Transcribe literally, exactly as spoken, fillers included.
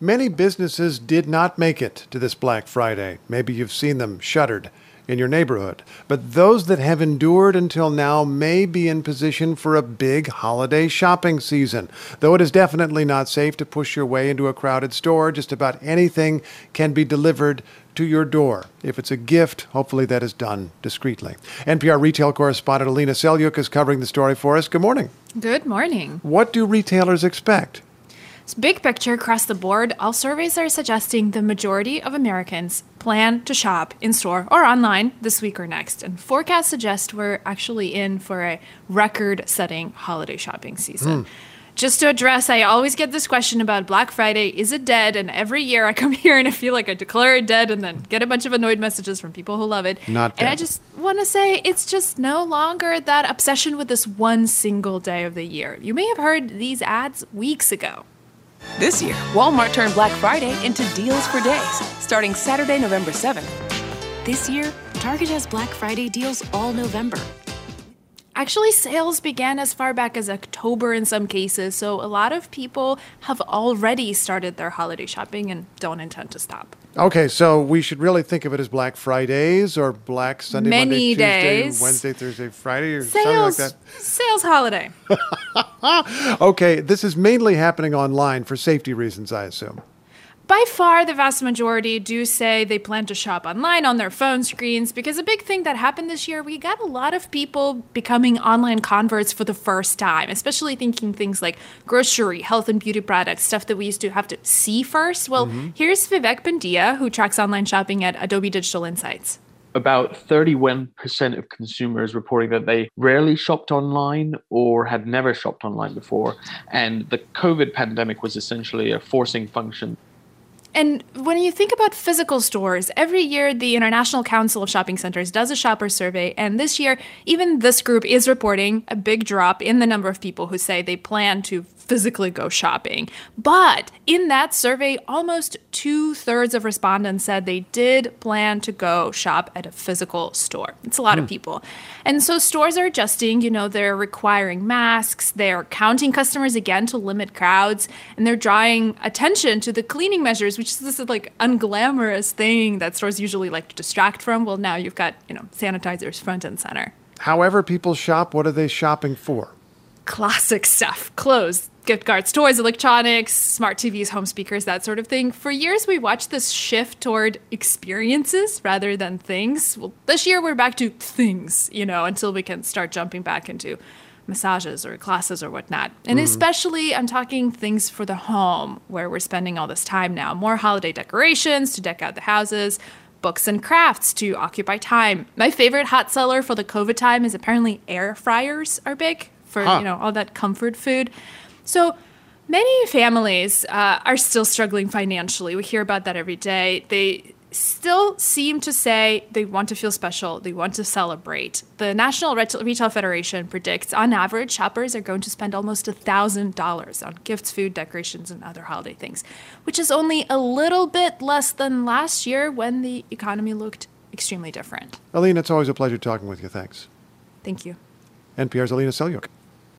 Many businesses did not make it to this Black Friday. Maybe you've seen them shuttered in your neighborhood. But those that have endured until now may be in position for a big holiday shopping season. Though it is definitely not safe to push your way into a crowded store, just about anything can be delivered to your door. If it's a gift, hopefully that is done discreetly. N P R retail correspondent Alina Selyuk is covering the story for us. Good morning. Good morning. What do retailers expect? So big picture across the board, all surveys are suggesting the majority of Americans plan to shop in store or online this week or next. And forecasts suggest we're actually in for a record-setting holiday shopping season. Mm. Just to address, I always get this question about Black Friday, is it dead? And every year I come here and I feel like I declare it dead and then get a bunch of annoyed messages from people who love it. Not dead. And I just want to say it's just no longer that obsession with this one single day of the year. You may have heard these ads weeks ago. This year, Walmart turned Black Friday into deals for days, starting Saturday, November seventh. This year, Target has Black Friday deals all November. Actually, sales began as far back as October in some cases, so a lot of people have already started their holiday shopping and don't intend to stop. Okay, so we should really think of it as Black Fridays or Black Sunday, Many Monday, Tuesday, days. Wednesday, Thursday, Friday, or Sales, something like that. Sales holiday. Okay, this is mainly happening online for safety reasons, I assume. By far, the vast majority do say they plan to shop online on their phone screens because a big thing that happened this year, we got a lot of people becoming online converts for the first time, especially thinking things like grocery, health and beauty products, stuff that we used to have to see first. Well, mm-hmm. Here's Vivek Bandia, who tracks online shopping at Adobe Digital Insights. About thirty-one percent of consumers reporting that they rarely shopped online or had never shopped online before. And the COVID pandemic was essentially a forcing function. And when you think about physical stores, every year the International Council of Shopping Centers does a shopper survey. And this year, even this group is reporting a big drop in the number of people who say they plan to physically go shopping. But in that survey, almost two-thirds of respondents said they did plan to go shop at a physical store. It's a lot mm. of people. And so stores are adjusting. You know, they're requiring masks. They're counting customers again to limit crowds. And they're drawing attention to the cleaning measures, which is this like unglamorous thing that stores usually like to distract from. Well, now you've got, you know, sanitizers front and center. However people shop, what are they shopping for? Classic stuff. Clothes, gift cards, toys, electronics, smart T Vs, home speakers, that sort of thing. For years, we watched this shift toward experiences rather than things. Well, this year, we're back to things, you know, until we can start jumping back into massages or classes or whatnot. And mm. especially, I'm talking things for the home, where we're spending all this time now. More holiday decorations to deck out the houses, books and crafts to occupy time. My favorite hot seller for the COVID time is apparently air fryers are big for, huh. you know, all that comfort food. So many families uh, are still struggling financially. We hear about that every day. They still seem to say they want to feel special. They want to celebrate. The National Retail Federation predicts, on average, shoppers are going to spend almost one thousand dollars on gifts, food, decorations, and other holiday things, which is only a little bit less than last year when the economy looked extremely different. Alina, it's always a pleasure talking with you. Thanks. Thank you. N P R's Alina Selyuk.